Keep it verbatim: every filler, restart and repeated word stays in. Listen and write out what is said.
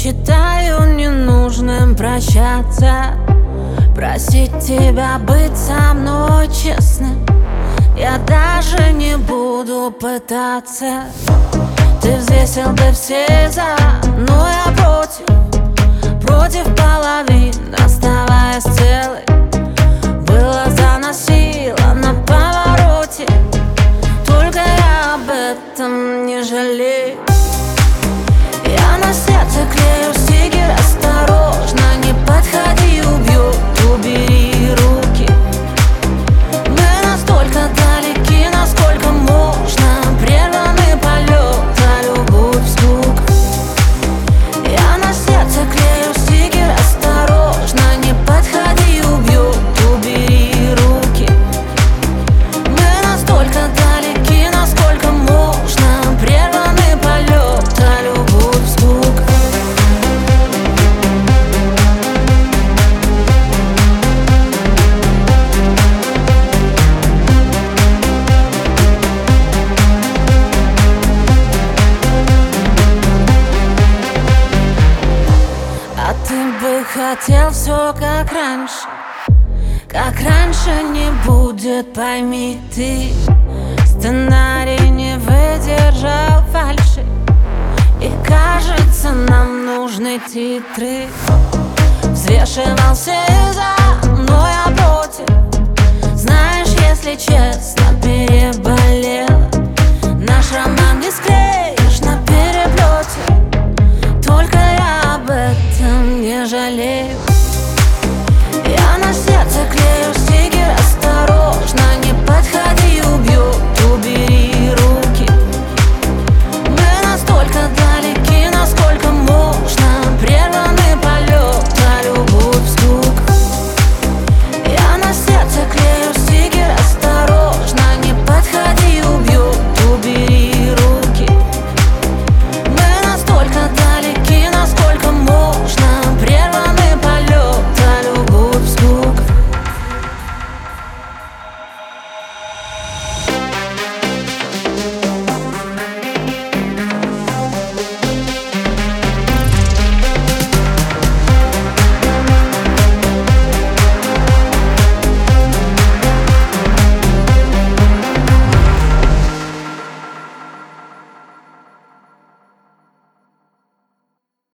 считаю ненужным прощаться, просить тебя быть со мной честным. Я даже не буду пытаться. Ты взвесил бы все за, но я против, против половин, оставаясь целой. Было заносило на повороте, только я об этом не жалею. Я на сердце клею стикер, осторожно, не подходи, убьет, убери руки. Мы настолько далеки, насколько можно, прерванный полет, а любовь звук. Я на сердце клею стикер, осторожно, не подходи, убьет, убери руки. Мы настолько далеки, насколько можно, прерванный полет, а любовь звук. А ты бы хотел все как раньше, как раньше не будет, пойми ты. Сценарий не выдержал фальши, и кажется, нам нужны титры. Взвешивал все за, но я против. Знаешь, если честно, переболела. Наш роман не склеишь на переплете, только я об этом не жалею.